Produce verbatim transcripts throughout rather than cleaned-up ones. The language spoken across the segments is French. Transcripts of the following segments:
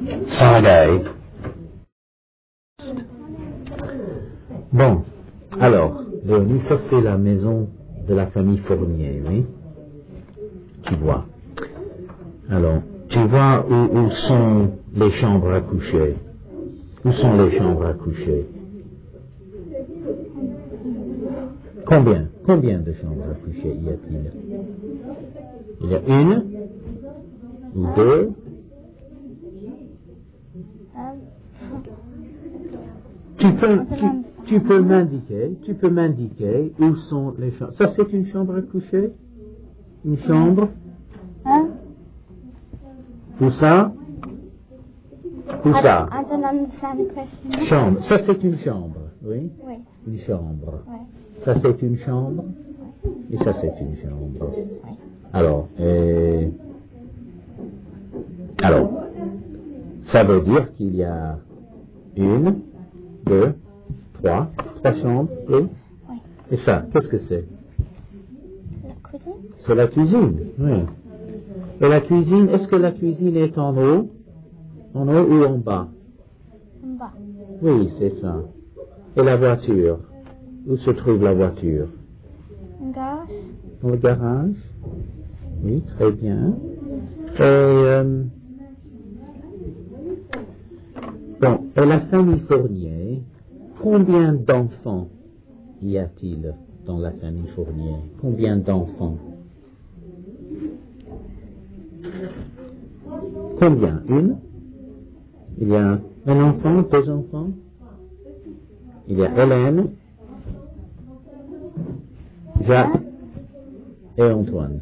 Sunday. Bon, alors, Léonie, ça c'est la maison de la famille Fournier, oui? Tu vois. Alors, tu vois où, où sont les chambres à coucher? Où sont les chambres à coucher? Combien? Combien de chambres à coucher y a-t-il? Il y a une? Ou deux? Tu peux, tu, tu peux m'indiquer, tu peux m'indiquer où sont les chambres. Ça c'est une chambre à coucher? Une chambre? Hein? Où ça? Où ça? I don't understand the question. Chambre. Ça c'est une chambre, oui? Oui. Une chambre. Oui. Ça c'est une chambre? Et ça c'est une chambre. Oui. Alors, euh, alors, ça veut dire qu'il y a une, deux, trois, trois chambres, oui? Oui. Et ça, qu'est-ce que c'est? La cuisine? C'est la cuisine, oui. Et la cuisine, est-ce que la cuisine est en haut? En haut ou en bas? En bas. Oui, c'est ça. Et la voiture? Où se trouve la voiture? Un garage? Dans le garage? Oui, très bien. Et, euh, bon, et la famille Fournier, combien d'enfants y a-t-il dans la famille Fournier? Combien d'enfants? Combien? Une? Il y a un enfant, deux enfants? Il y a Hélène, Jacques et Antoine.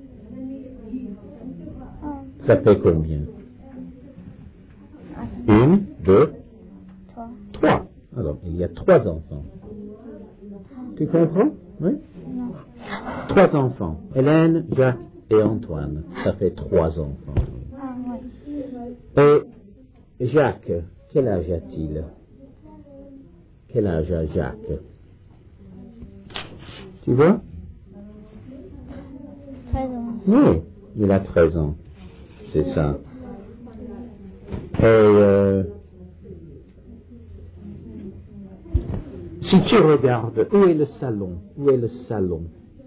Ça fait combien? Une, deux, Trois. trois. Alors, il y a trois enfants. Tu comprends? Oui? Non. Trois enfants. Hélène, Jacques et Antoine. Ça fait trois enfants. Ah, oui. Et Jacques, quel âge a-t-il? Quel âge a Jacques? Tu vois? treize ans. Oui, il a treize ans. C'est ça. Et euh, si tu regardes, où est le salon? Où est le salon?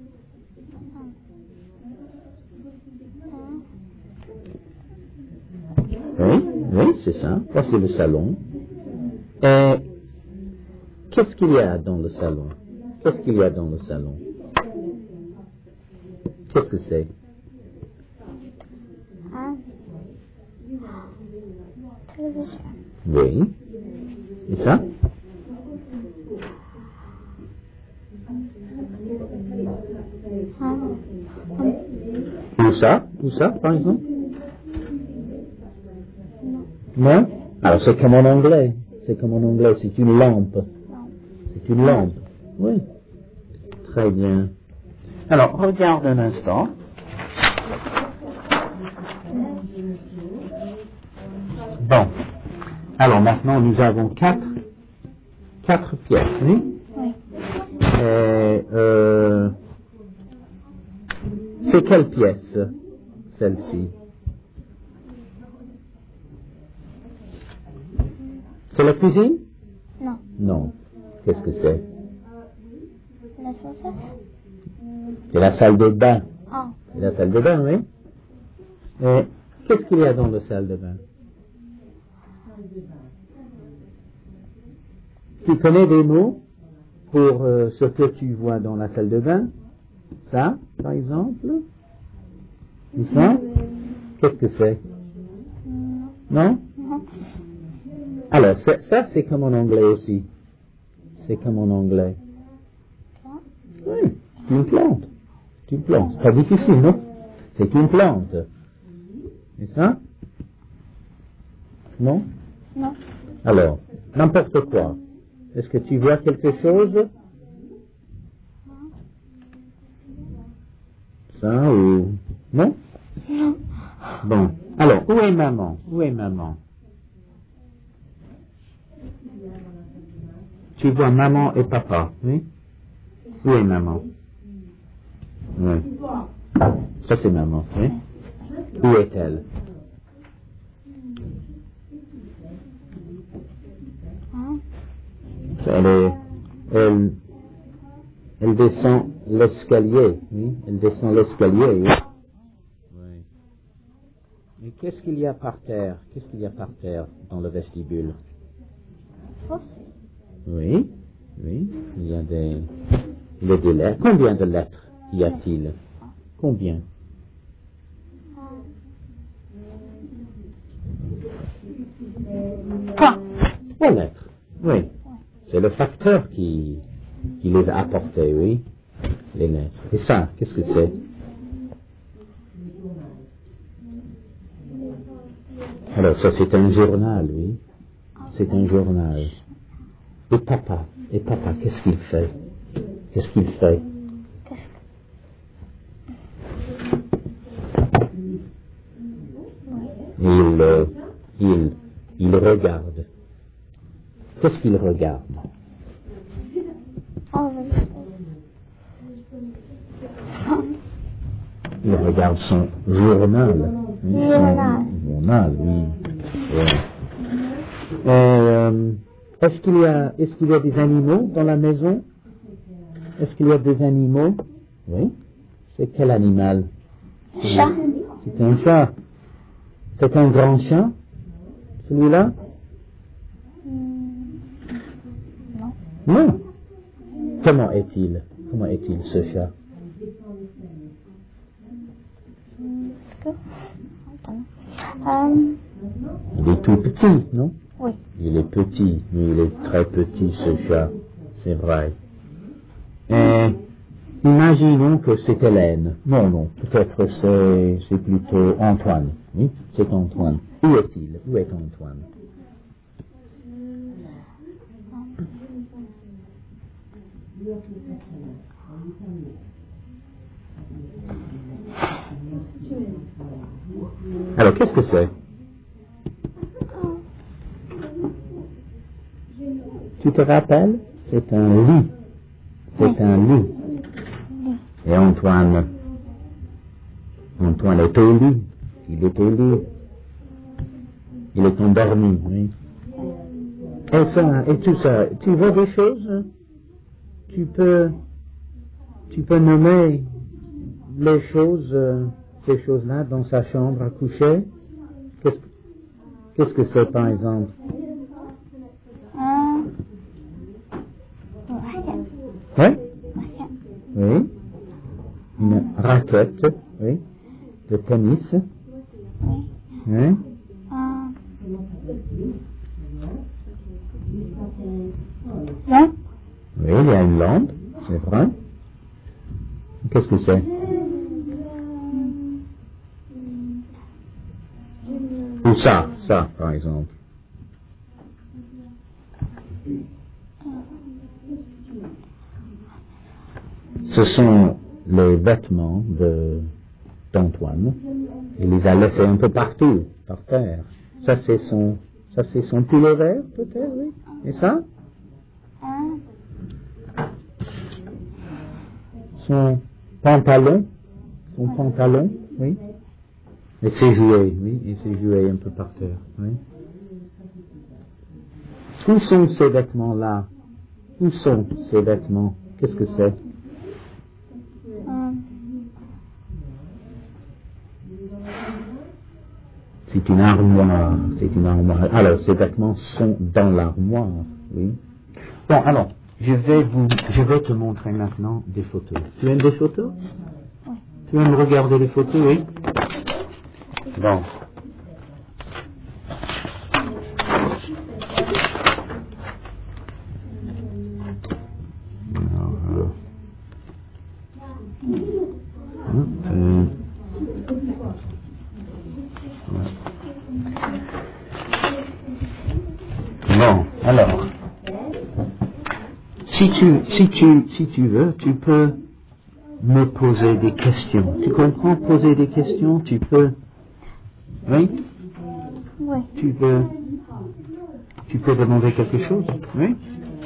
Oui, oui, c'est ça. Voici le salon. Et qu'est-ce qu'il y a dans le salon? Qu'est-ce qu'il y a dans le salon? Qu'est-ce que c'est? Un. Télévision. Oui. Et ça? Un. Où ça? Où ça, par exemple? Non? Alors, c'est comme en anglais. C'est comme en anglais. C'est une lampe. C'est une lampe. Oui. Très bien. Alors, regarde un instant. Bon. Alors, maintenant, nous avons quatre, quatre pièces, oui? Oui. Et, euh, c'est quelle pièce, celle-ci? C'est la cuisine? Non. Non. Qu'est-ce que c'est? La sauce? C'est la salle de bain. Ah. C'est la salle de bain, oui? Et qu'est-ce qu'il y a dans la salle de bain? Tu connais des mots pour euh, ce que tu vois dans la salle de bain? Ça, par exemple? Ou ça? Qu'est-ce que c'est? Non? Non. Alors, ça, ça, c'est comme en anglais aussi. C'est comme en anglais. Oui, c'est une plante. C'est une plante. C'est pas difficile, non? C'est une plante. Et ça? Non? Non. Alors, n'importe quoi. Est-ce que tu vois quelque chose? Ça ou... Non? Non. Bon. Alors, où est maman? Où est maman? Tu vois maman et papa, oui? Où est maman? Oui. Ça c'est maman, oui? Où est-elle? Elle, est, elle, elle descend l'escalier, oui, elle descend l'escalier, oui. Oui. Et qu'est-ce qu'il y a par terre? Qu'est-ce qu'il y a par terre dans le vestibule? Oui, oui, il y a des, il y a des lettres. Combien de lettres y a-t-il? Combien? Trois. Trois lettres, oui. C'est le facteur qui, qui les a apportées, oui, les lettres. Et ça, qu'est-ce que c'est? Alors ça, c'est un journal, oui. C'est un journal. Et papa, et papa, qu'est-ce qu'il fait? Qu'est-ce qu'il fait? Il, euh, il, il regarde. Qu'est-ce qu'il regarde? Il regarde son journal. Oui, Journal. son journal, oui. oui. Et, euh, est-ce qu'il y a, est-ce qu'il y a des animaux dans la maison? Est-ce qu'il y a des animaux? Oui. C'est quel animal? Chat. C'est un chat. C'est un grand chat, celui-là? Non. Non. Comment est-il? Comment est-il, ce chat? Est-ce que... Attends. Euh, Il est tout petit, non? oui. Il est petit, mais il est très petit, ce chat. C'est vrai. Et imaginons que c'est Hélène. Non, non, peut-être c'est, c'est plutôt Antoine. Oui, c'est Antoine. Où est-il? Où est Antoine? Alors, qu'est-ce que c'est? Tu te rappelles? C'est un lit. C'est un lit. Et Antoine, Antoine est au lit. Il est au lit. Il est endormi, oui. Et ça, et tout ça, tu vois des choses? Tu peux, tu peux nommer les choses, euh, ces choses-là dans sa chambre à coucher? Qu'est-ce, qu'est-ce que c'est, par exemple? Euh, Oui? Oui. Une raquette, oui. De tennis. oui. Oui. Euh, non. Oui, il y a une lampe, c'est vrai. Qu'est-ce que c'est? Ou ça, ça, par exemple. Ce sont les vêtements de, d'Antoine. Il les a laissés un peu partout, par terre. Ça, c'est son, ça, c'est son pull vert, peut-être, oui. Et ça? Euh, Son pantalon. Son pantalon, oui. Et ses jouets, oui. Et ses jouets un peu par terre, oui. Où sont ces vêtements-là? Où sont ces vêtements? Qu'est-ce que c'est? euh, C'est une armoire. C'est une armoire. Alors, ces vêtements sont dans l'armoire, oui. Bon, alors, je vais vous, je vais te montrer maintenant des photos. Tu aimes des photos? oui. Tu aimes regarder les photos, oui? Bon. Alors, euh, euh, Bon, alors, si tu, si tu, si tu veux, tu peux me poser des questions. Tu comprends, poser des questions, tu peux, oui? Oui. Tu peux, tu peux demander quelque chose, oui?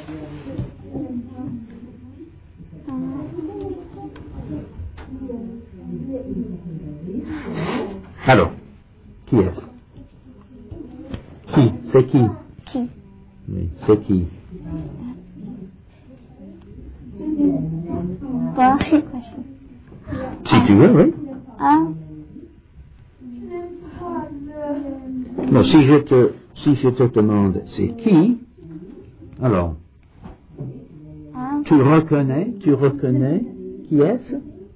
Alors, qui est-ce? Qui? C'est qui? Qui? Oui, c'est qui? voir, je sais pas si. Si tu veux, oui. Un, Bon, si je te, si je te demande c'est qui, alors, un, tu reconnais, tu reconnais qui est-ce?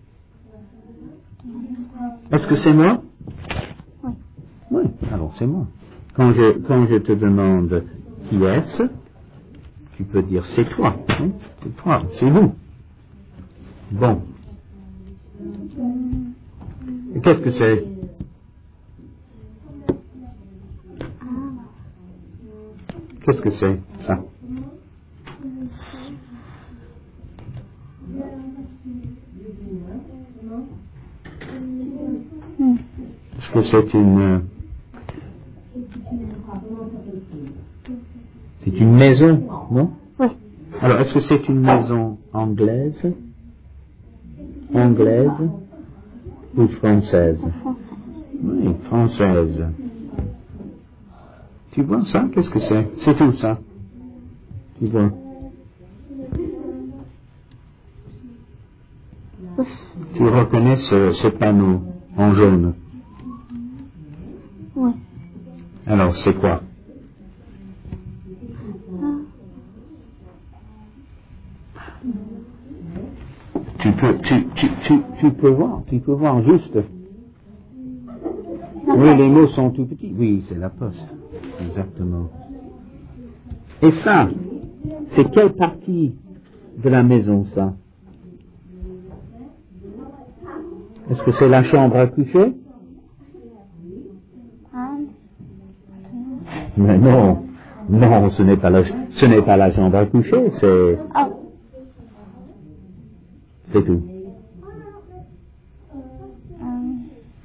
Est-ce que c'est moi? oui. Oui, alors c'est moi. Quand je, quand je te demande qui est-ce, tu peux dire c'est toi, hein, c'est toi, c'est vous. Bon. Et qu'est-ce que c'est? Qu'est-ce que c'est, ça? Hmm. Est-ce que c'est une... euh, c'est une maison, non? Oui. Alors, est-ce que c'est une maison anglaise? Anglaise ou française? Français. Oui, française. Tu vois ça? Qu'est-ce que c'est? C'est tout ça. Tu vois? Tu reconnais ce, ce panneau en jaune? Oui. Alors, c'est quoi? Tu peux, tu, tu, tu, tu peux voir, tu peux voir juste. Oui, les mots sont tout petits. Oui, c'est la poste. Exactement. Et ça, c'est quelle partie de la maison, ça? Est-ce que c'est la chambre à coucher? Un, Mais non, non, ce n'est pas la, ce n'est pas la chambre à coucher, c'est, ah, c'est tout. un,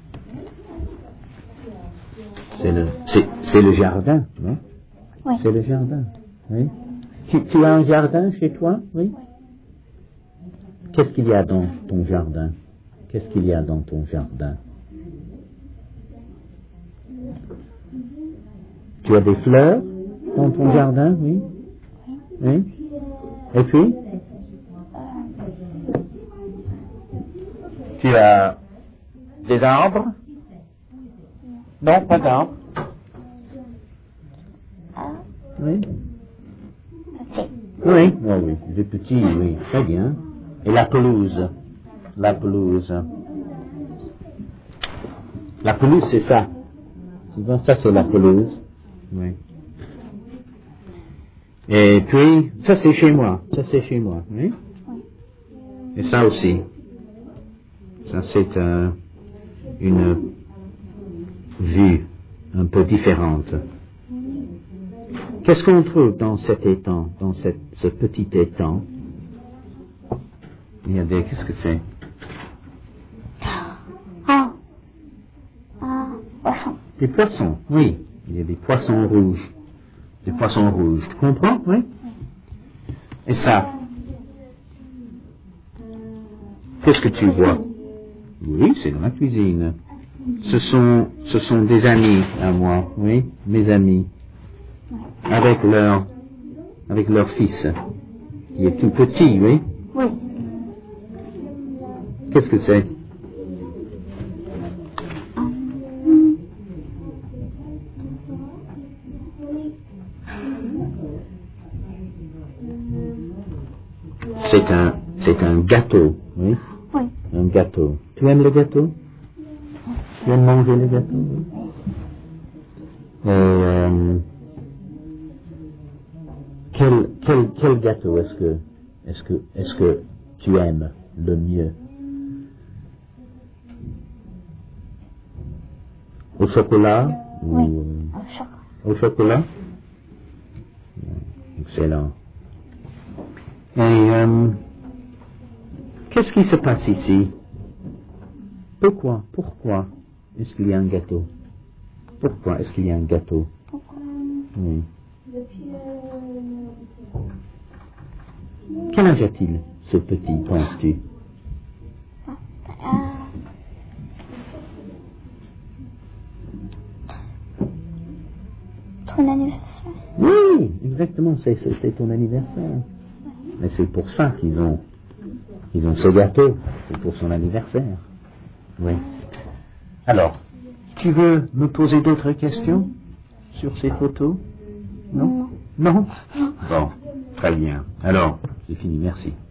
C'est le, c'est, c'est le jardin, non? oui. C'est le jardin, oui. Tu, tu as un jardin chez toi, oui? Qu'est-ce qu'il y a dans ton jardin? Qu'est-ce qu'il y a dans ton jardin? Tu as des fleurs dans ton jardin, oui? Oui? Et puis? Tu as des arbres? Non, pas d'arbres. un, Oui? petit. Oui, oui, oui, des petits, oui, très bien. Et la pelouse? La pelouse. La pelouse, c'est ça. Tu vois, ça c'est la pelouse. Oui. Et puis, ça c'est chez moi. Ça c'est chez moi, oui? Et ça aussi. Ça c'est euh, une vue un peu différente. Qu'est-ce qu'on trouve dans cet étang, dans cette, ce petit étang? Il y a des... Qu'est-ce que c'est? Un, un, poisson. Des poissons, oui. Il y a des poissons rouges. Des poissons rouges. Tu comprends, oui? Et ça? Qu'est-ce que tu vois? Oui, c'est dans la cuisine. Ce sont, ce sont des amis à moi, oui, mes amis. Avec leur, avec leur fils, qui est tout petit, oui? Oui. Qu'est-ce que c'est? C'est un, c'est un gâteau, oui? Oui. Un gâteau. Tu aimes le gâteau? Tu aimes manger le gâteau? Oui. Et, euh, quel, quel, quel gâteau est-ce que, est-ce que, est-ce que tu aimes le mieux? Au chocolat? Oui. Ou, Au chocolat. au chocolat? Excellent. Et euh, qu'est-ce qui se passe ici? Pourquoi? Pourquoi est-ce qu'il y a un gâteau? Pourquoi est-ce qu'il y a un gâteau? Pourquoi? Oui. Quel âge a-t-il, ce petit, penses-tu? Un, ton anniversaire. Oui, exactement, c'est, c'est, c'est ton anniversaire. Mais c'est pour ça qu'ils ont Ils ont ce gâteau, c'est pour son anniversaire. Oui. Alors, tu veux me poser d'autres questions sur ces photos? Non? Non? Bon, très bien. Alors, j'ai fini, merci.